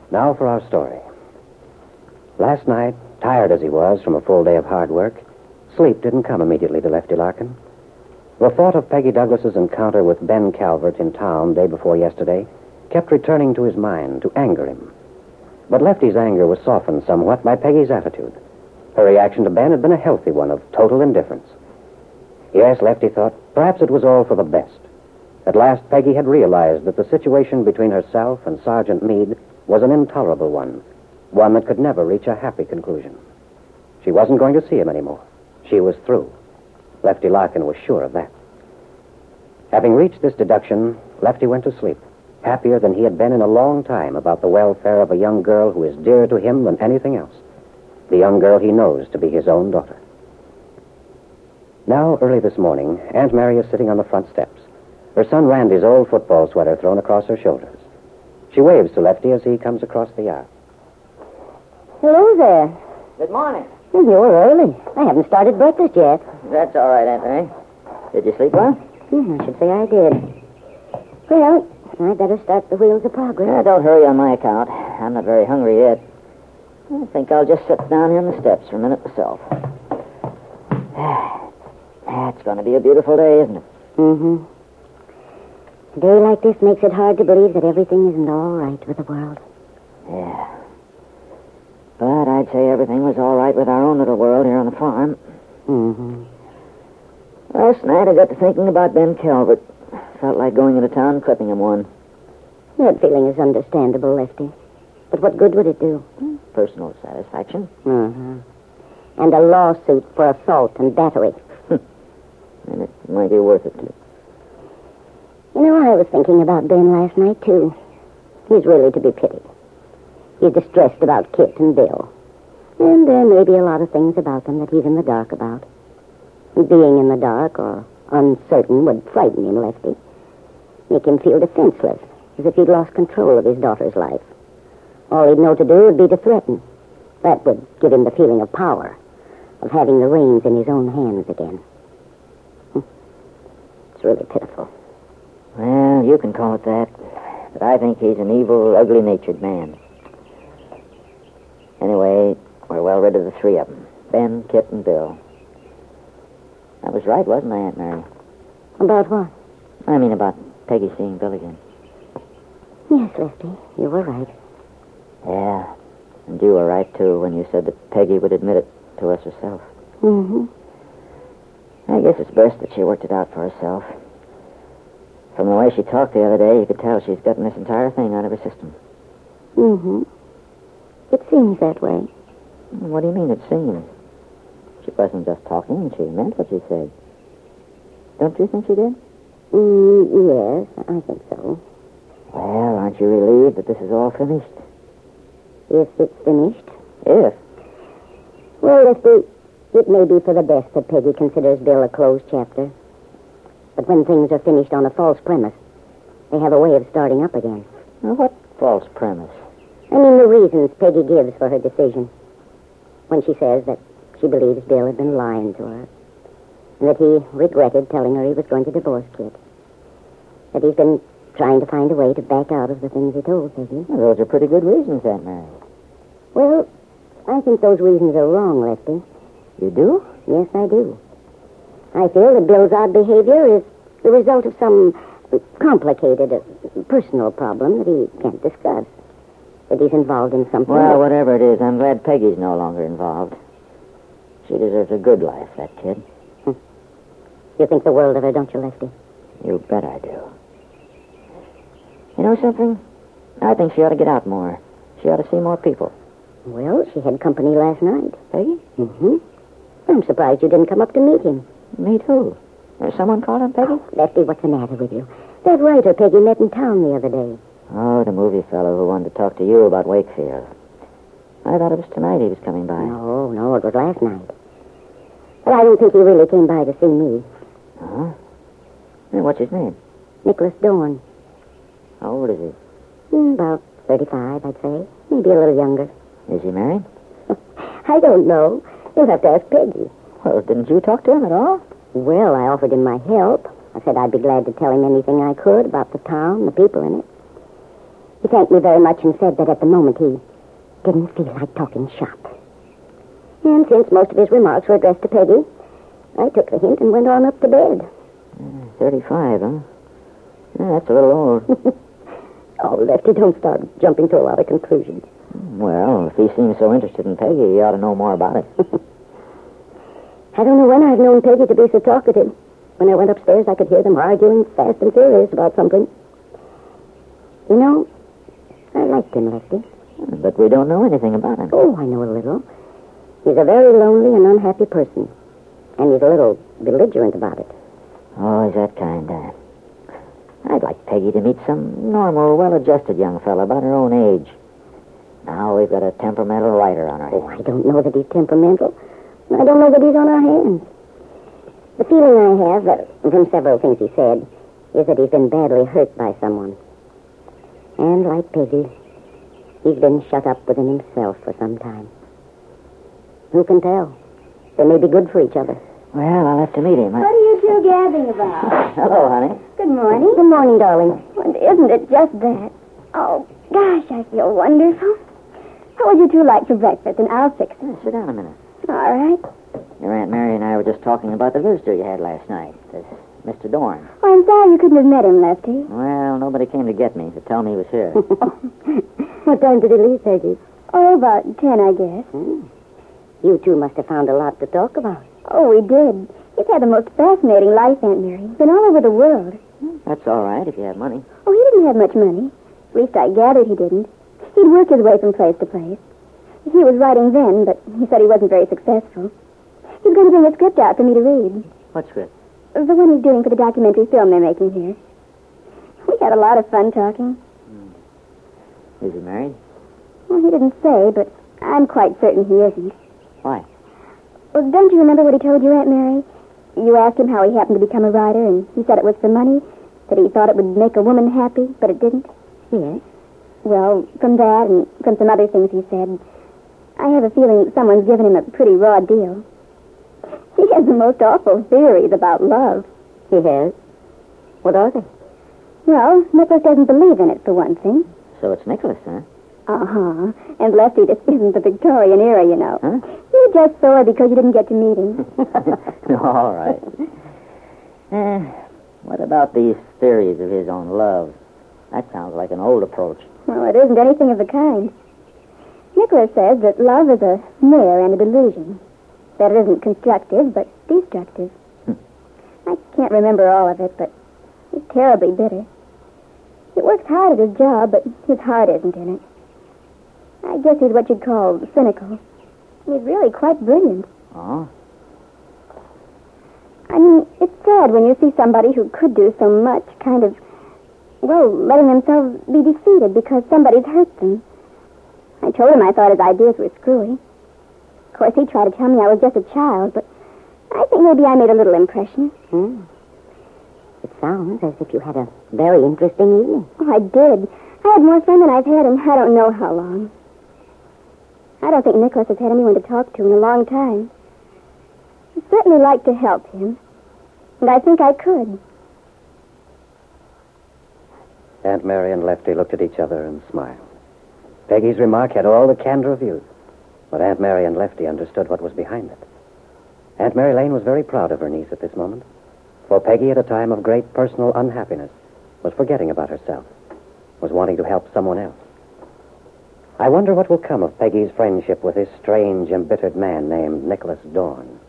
Now for our story. Last night, tired as he was from a full day of hard work, sleep didn't come immediately to Lefty Larkin. The thought of Peggy Douglas's encounter with Ben Calvert in town day before yesterday kept returning to his mind to anger him. But Lefty's anger was softened somewhat by Peggy's attitude. Her reaction to Ben had been a healthy one of total indifference. Yes, Lefty thought, perhaps it was all for the best. At last, Peggy had realized that the situation between herself and Sergeant Meade was an intolerable one that could never reach a happy conclusion. She wasn't going to see him anymore. She was through. Lefty Larkin was sure of that. Having reached this deduction, Lefty went to sleep, happier than he had been in a long time about the welfare of a young girl who is dearer to him than anything else. The young girl he knows to be his own daughter. Now, early this morning, Aunt Mary is sitting on the front steps, her son Randy's old football sweater thrown across her shoulders. She waves to Lefty as he comes across the yard. Hello there. Good morning. You're early. I haven't started breakfast yet. That's all right, Aunt Mary. Did you sleep well? I should say I did. Well, I'd better start the wheels of progress. Don't hurry on my account. I'm not very hungry yet. I think I'll just sit down here on the steps for a minute myself. It's going to be a beautiful day, isn't it? Mm-hmm. A day like this makes it hard to believe that everything isn't all right with the world. Yeah. But I'd say everything was all right with our own little world here on the farm. Mm-hmm. Last night I got to thinking about Ben Calvert. Felt like going into town and clipping him one. That feeling is understandable, Lefty. But what good would it do? Personal satisfaction. Mm-hmm. And a lawsuit for assault and battery. And it might be worth it, too. You know, I was thinking about Ben last night, too. He's really to be pitied. He's distressed about Kit and Bill. And there may be a lot of things about them that he's in the dark about. Being in the dark or uncertain would frighten him, Lefty. Make him feel defenseless, as if he'd lost control of his daughter's life. All he'd know to do would be to threaten. That would give him the feeling of power, of having the reins in his own hands again. It's really pitiful. Well, you can call it that. But I think he's an evil, ugly-natured man. Anyway, we're well rid of the three of them. Ben, Kit, and Bill. I was right, wasn't I, Aunt Mary? About what? I mean about Peggy seeing Bill again. Yes, Lefty, you were right. Yeah, and you were right, too, when you said that Peggy would admit it to us herself. Mm-hmm. I guess it's best that she worked it out for herself. From the way she talked the other day, you could tell she's gotten this entire thing out of her system. Mm-hmm. It seems that way. What do you mean, it seems? She wasn't just talking, she meant what she said. Don't you think she did? Yes, I think so. Well, aren't you relieved that this is all finished? If it's finished? If? Well, Lefty, it may be for the best that Peggy considers Bill a closed chapter. But when things are finished on a false premise, they have a way of starting up again. Now, what false premise? I mean the reasons Peggy gives for her decision. When she says that she believes Bill had been lying to her, and that he regretted telling her he was going to divorce Kit. That he's been trying to find a way to back out of the things he told Peggy. Well, those are pretty good reasons, Aunt Mary. Well, I think those reasons are wrong, Lefty. You do? Yes, I do. I feel that Bill's odd behavior is the result of some complicated personal problem that he can't discuss. That he's involved in something. Well, whatever it is, I'm glad Peggy's no longer involved. She deserves a good life, that kid. You think the world of her, don't you, Lefty? You bet I do. You know something? I think she ought to get out more. She ought to see more people. Well, she had company last night. Peggy? Mm-hmm. I'm surprised you didn't come up to meet him. Meet who? There's someone called him Peggy? Lefty, what's the matter with you? That writer Peggy met in town the other day. Oh, the movie fellow who wanted to talk to you about Wakefield. I thought it was tonight he was coming by. No, it was last night. But I don't think he really came by to see me. Huh? Hey, what's his name? Nicholas Dorn. How old is he? About 35, I'd say. Maybe a little younger. Is he married? I don't know. You'll have to ask Peggy. Well, didn't you talk to him at all? Well, I offered him my help. I said I'd be glad to tell him anything I could about the town, the people in it. He thanked me very much and said that at the moment he didn't feel like talking shop. And since most of his remarks were addressed to Peggy, I took the hint and went on up to bed. 35, huh? Yeah, that's a little old. Oh, Lefty, don't start jumping to a lot of conclusions. Well, if he seems so interested in Peggy, he ought to know more about it. I don't know when I've known Peggy to be so talkative. When I went upstairs, I could hear them arguing fast and furious about something. You know, I liked him, Lefty. But we don't know anything about him. Oh, I know a little. He's a very lonely and unhappy person. And he's a little belligerent about it. Oh, he's that kind. I'd like Peggy to meet some normal, well-adjusted young fella about her own age. Now we've got a temperamental writer on our hands. Oh, I don't know that he's temperamental. I don't know that he's on our hands. The feeling I have, from several things he said, is that he's been badly hurt by someone. And like Peggy, he's been shut up within himself for some time. Who can tell? They may be good for each other. Well, I'll have to meet him. What are you two gabbing about? Hello, honey. Good morning. Good morning, darling. And isn't it just that? Oh, gosh, I feel wonderful. What would you two like for breakfast? And I'll fix it. Sit down a minute. All right. Your Aunt Mary and I were just talking about the visitor you had last night, this Mr. Dorn. Oh, I'm sorry you couldn't have met him, Lefty. Well, nobody came to get me to tell me he was here. What time did he leave, Peggy? Oh, about 10, I guess. You two must have found a lot to talk about. Oh, we did. He's had the most fascinating life, Aunt Mary. He's been all over the world. That's all right if you have money. Oh, he didn't have much money. At least I gathered he didn't. He'd work his way from place to place. He was writing then, but he said he wasn't very successful. He's going to bring a script out for me to read. What script? The one he's doing for the documentary film they're making here. We had a lot of fun talking. Is he married? Well, he didn't say, but I'm quite certain he isn't. Why? Well, don't you remember what he told you, Aunt Mary? You asked him how he happened to become a writer, and he said it was for money, that he thought it would make a woman happy, but it didn't. Yes. Well, from that and from some other things he said, I have a feeling someone's given him a pretty raw deal. He has the most awful theories about love. He has? What are they? Well, Nicholas doesn't believe in it, for one thing. So it's Nicholas, huh? Uh-huh. And Lefty, this isn't the Victorian era, you know. Huh? You're just sore because you didn't get to meet him. All right. What about these theories of his on love? That sounds like an old approach. Well, it isn't anything of the kind. Nicholas says that love is a snare and a delusion. That it isn't constructive, but destructive. I can't remember all of it, but he's terribly bitter. He works hard at his job, but his heart isn't in it. I guess he's what you'd call cynical. He's really quite brilliant. Oh? I mean, it's sad when you see somebody who could do so much kind of, well, letting themselves be defeated because somebody's hurt them. I told him I thought his ideas were screwy. Of course, he tried to tell me I was just a child, but I think maybe I made a little impression. It sounds as if you had a very interesting evening. Oh, I did. I had more fun than I've had in I don't know how long. I don't think Nicholas has had anyone to talk to in a long time. I'd certainly like to help him. And I think I could. Aunt Mary and Lefty looked at each other and smiled. Peggy's remark had all the candor of youth, but Aunt Mary and Lefty understood what was behind it. Aunt Mary Lane was very proud of her niece at this moment, for Peggy, at a time of great personal unhappiness, was forgetting about herself, was wanting to help someone else. I wonder what will come of Peggy's friendship with this strange, embittered man named Nicholas Dorn.